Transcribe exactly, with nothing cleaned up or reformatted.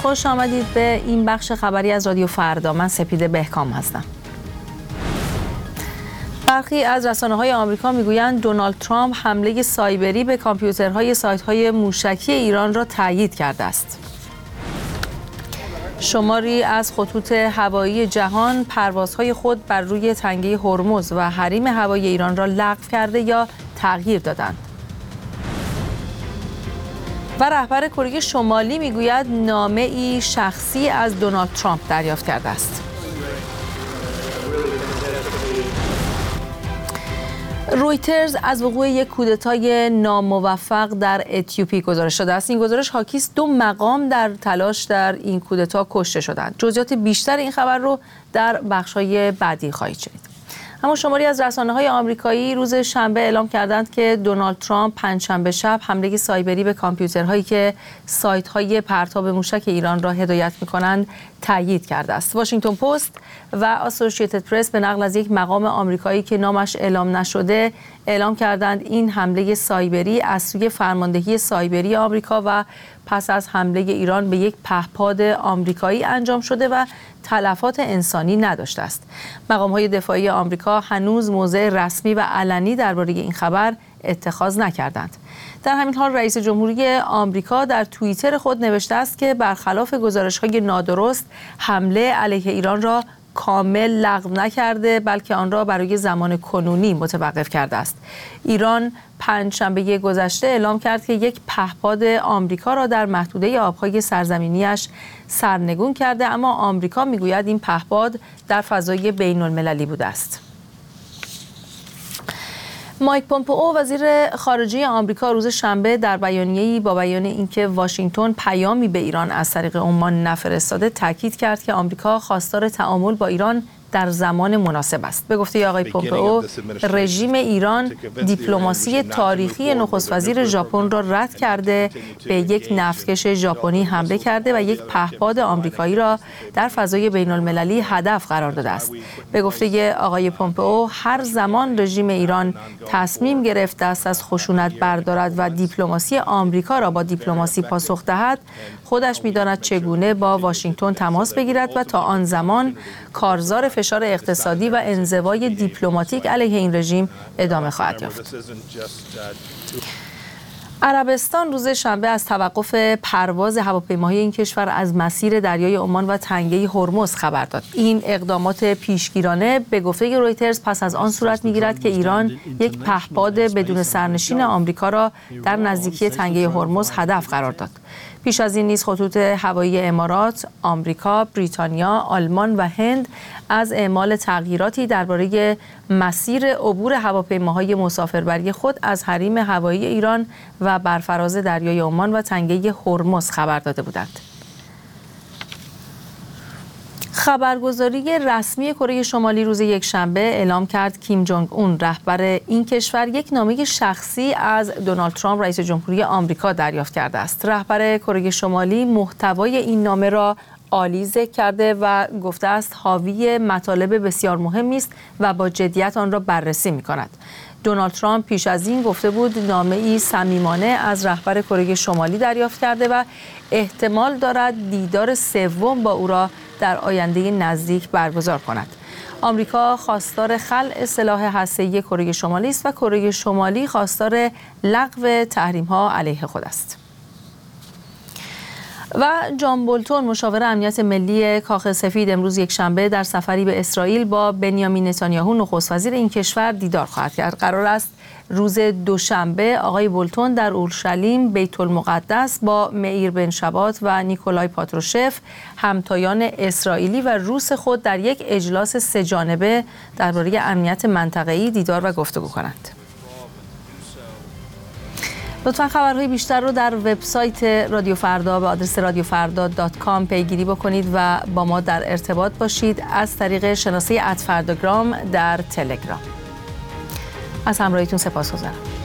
خوش آمدید به این بخش خبری از رادیو فردا. من سپیده بهکام هستم. برخی از رسانه‌های آمریکا میگویند دونالد ترامپ حمله سایبری به کامپیوترهای سایت‌های موشکی ایران را تایید کرده است. شماری از خطوط هوایی جهان پروازهای خود بر روی تنگه هرمز و حریم هوایی ایران را لغو کرده یا تغییر دادند. و رهبر کره شمالی میگوید نامه‌ای شخصی از دونالد ترامپ دریافت کرده است. رویترز از وقوع یک کودتای ناموفق در اتیوپی گزارش داده است. این گزارش حاکی است دو مقام در تلاش در این کودتا کشته شدند. جزئیات بیشتر این خبر رو در بخش‌های بعدی خواهید شنید. اما شماری از رسانه‌های آمریکایی روز شنبه اعلام کردند که دونالد ترامپ پنجشنبه شب حمله سایبری به کامپیوترهایی که سایت‌های پرتاب موشک ایران را هدایت می‌کنند تایید کرده است. واشنگتن پست و آسوسییتد پرس به نقل از یک مقام آمریکایی که نامش اعلام نشده اعلام کردند این حمله سایبری از سوی فرماندهی سایبری آمریکا و پس از حمله ایران به یک پهپاد آمریکایی انجام شده و تلفات انسانی نداشته است. مقام‌های دفاعی آمریکا هنوز موضع رسمی و علنی درباره این خبر اتخاذ نکردند. در همین حال رئیس جمهوری آمریکا در توییتر خود نوشته است که برخلاف گزارش‌های نادرست حمله علیه ایران را کامل لغو نکرده بلکه آن را برای زمان کنونی متوقف کرده است. ایران پنجشنبه گذشته اعلام کرد که یک پهپاد آمریکا را در محدوده آبهای سرزمینیش سرنگون کرده، اما آمریکا میگوید این پهپاد در فضای بین المللی بوده است. مایک پومپئو وزیر خارجه آمریکا روز شنبه در بیانیه‌ای با بیان اینکه واشنگتن پیامی به ایران از طریق عمان نفرستاده تاکید کرد که آمریکا خواستار تعامل با ایران در زمان مناسب است. به گفته آقای پومپئو، رژیم ایران دیپلماسی تاریخی نخست وزیر ژاپن را رد کرده، به یک نفتکش ژاپنی حمله کرده و یک پهپاد آمریکایی را در فضای بین المللی هدف قرار داده است. به گفته آقای پومپئو، هر زمان رژیم ایران تصمیم گرفت دست از خشونت بردارد و دیپلماسی آمریکا را با دیپلماسی پاسخ دهد، خودش می‌داند چگونه با واشنگتن تماس بگیرد و تا آن زمان کارزار فشار اقتصادی و انزوای دیپلماتیک علیه این رژیم ادامه خواهد یافت. عربستان روز شنبه از توقف پرواز هواپیماهای این کشور از مسیر دریای عمان و تنگه هرمز خبر داد. این اقدامات پیشگیرانه به گفته رویترز پس از آن صورت می‌گیرد که ایران یک پهپاد بدون سرنشین آمریکا را در نزدیکی تنگه هرمز هدف قرار داد. پیش از این نیز خطوط هوایی امارات، آمریکا، بریتانیا، آلمان و هند از اعمال تغییراتی درباره مسیر عبور هواپیماهای مسافربری خود از حریم هوایی ایران و برفراز دریای عمان و تنگه هرمز خبر داده بودند. خبرگزاری رسمی کره شمالی روز یکشنبه اعلام کرد کیم جونگ اون رهبر این کشور یک نامه شخصی از دونالد ترامپ رئیس جمهوری آمریکا دریافت کرده است. رهبر کره شمالی محتوای این نامه را عالی ذکر کرده و گفته است حاوی مطالب بسیار مهمی است و با جدیت آن را بررسی می‌کند. دونالد ترامپ پیش از این گفته بود نامه‌ای صمیمانه از رهبر کره شمالی دریافت کرده و احتمال دارد دیدار سوم با او را در آینده نزدیک برگزار کند. آمریکا خواستار خلع سلاح هسته‌ای کره شمالی است و کره شمالی خواستار لغو تحریم‌ها علیه خود است. و جان بولتون مشاور امنیت ملی کاخ سفید امروز یکشنبه در سفری به اسرائیل با بنیامین نتانیاهو نخست وزیر این کشور دیدار خواهد کرد. قرار است روز دوشنبه آقای بولتون در اورشلیم بیت المقدس با مییر بن شبات و نیکولای پاتروشف همتایان اسرائیلی و روس خود در یک اجلاس سه جانبه درباره امنیت منطقه‌ای دیدار و گفتگو کنند. لطفاً خبرهای بیشتر رو در وبسایت رادیو فردا به آدرس رادیو فردا دات کام پیگیری بکنید و با ما در ارتباط باشید از طریق شناسه ات فرداگرام در تلگرام. از همراهیتون سپاسگزارم.